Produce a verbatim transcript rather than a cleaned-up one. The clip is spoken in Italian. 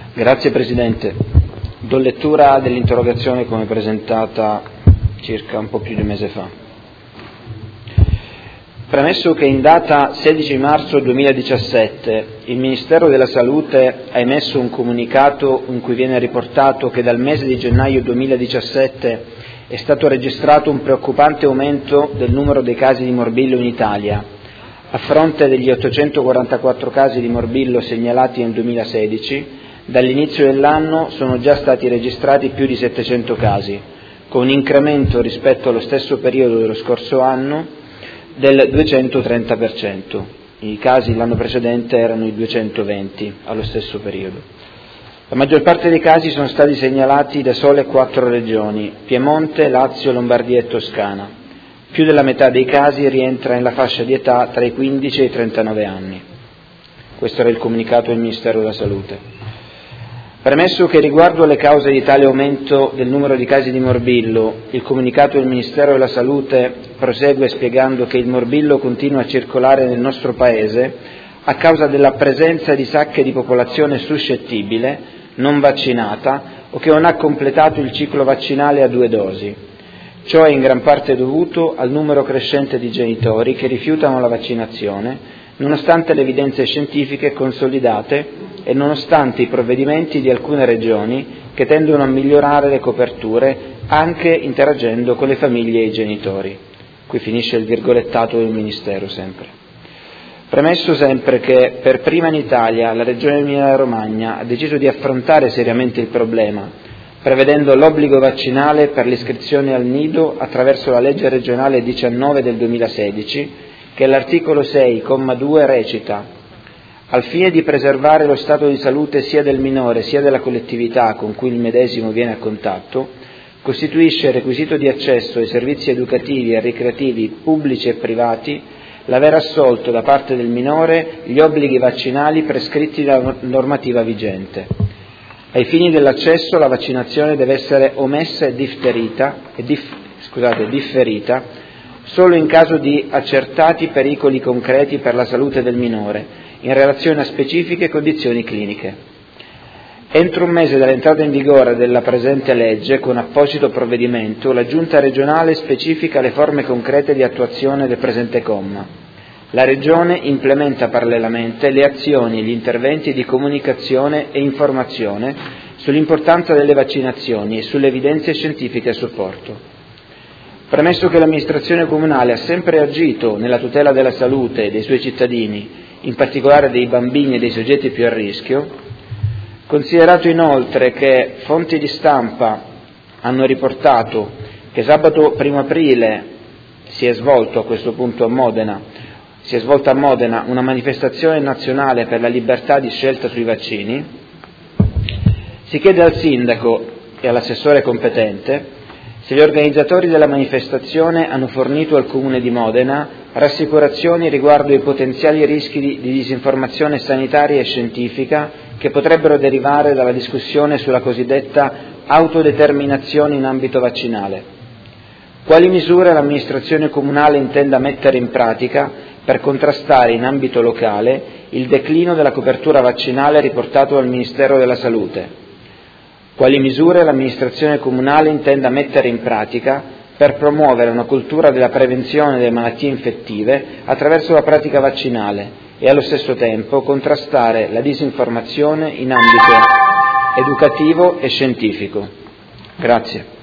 Grazie Presidente. Do lettura dell'interrogazione come presentata circa un po' più di un mese fa. Premesso che in data sedici marzo duemiladiciassette il Ministero della Salute ha emesso un comunicato in cui viene riportato che dal mese di gennaio duemiladiciassette è stato registrato un preoccupante aumento del numero dei casi di morbillo in Italia, a fronte degli ottocentoquarantaquattro casi di morbillo segnalati nel duemilasedici, dall'inizio dell'anno sono già stati registrati più di settecento casi, con un incremento rispetto allo stesso periodo dello scorso anno del duecentotrenta per cento. I casi l'anno precedente erano i duecentoventi allo stesso periodo. La maggior parte dei casi sono stati segnalati da sole quattro regioni: Piemonte, Lazio, Lombardia e Toscana. Più della metà dei casi rientra nella fascia di età tra i quindici e i trentanove anni. Questo era il comunicato del Ministero della Salute. Premesso che riguardo alle cause di tale aumento del numero di casi di morbillo, il comunicato del Ministero della Salute prosegue spiegando che il morbillo continua a circolare nel nostro Paese a causa della presenza di sacche di popolazione suscettibile, non vaccinata o che non ha completato il ciclo vaccinale a due dosi. Ciò è in gran parte dovuto al numero crescente di genitori che rifiutano la vaccinazione, nonostante le evidenze scientifiche consolidate e nonostante i provvedimenti di alcune regioni che tendono a migliorare le coperture anche interagendo con le famiglie e i genitori. Qui finisce il virgolettato del Ministero sempre. Premesso sempre che per prima in Italia la Regione Emilia-Romagna ha deciso di affrontare seriamente il problema, prevedendo l'obbligo vaccinale per l'iscrizione al nido attraverso la legge regionale diciannove del duemilasedici, che all'articolo sei, comma due recita: al fine di preservare lo stato di salute sia del minore sia della collettività con cui il medesimo viene a contatto, costituisce requisito di accesso ai servizi educativi e ricreativi pubblici e privati l'aver assolto da parte del minore gli obblighi vaccinali prescritti dalla normativa vigente. Ai fini dell'accesso la vaccinazione deve essere omessa e differita, e dif, scusate, differita solo in caso di accertati pericoli concreti per la salute del minore, in relazione a specifiche condizioni cliniche. Entro un mese dall'entrata in vigore della presente legge, con apposito provvedimento, la Giunta regionale specifica le forme concrete di attuazione del presente comma. La Regione implementa parallelamente le azioni e gli interventi di comunicazione e informazione sull'importanza delle vaccinazioni e sulle evidenze scientifiche a supporto. Premesso che l'amministrazione comunale ha sempre agito nella tutela della salute dei suoi cittadini, in particolare dei bambini e dei soggetti più a rischio, considerato inoltre che fonti di stampa hanno riportato che sabato primo aprile si è svolto a questo punto a Modena, si è svolta a Modena una manifestazione nazionale per la libertà di scelta sui vaccini, si chiede al sindaco e all'assessore competente se gli organizzatori della manifestazione hanno fornito al Comune di Modena rassicurazioni riguardo ai potenziali rischi di, di disinformazione sanitaria e scientifica che potrebbero derivare dalla discussione sulla cosiddetta autodeterminazione in ambito vaccinale. Quali misure l'amministrazione comunale intenda mettere in pratica per contrastare in ambito locale il declino della copertura vaccinale riportato dal Ministero della Salute? Quali misure l'amministrazione comunale intenda mettere in pratica per promuovere una cultura della prevenzione delle malattie infettive attraverso la pratica vaccinale e allo stesso tempo contrastare la disinformazione in ambito educativo e scientifico. Grazie.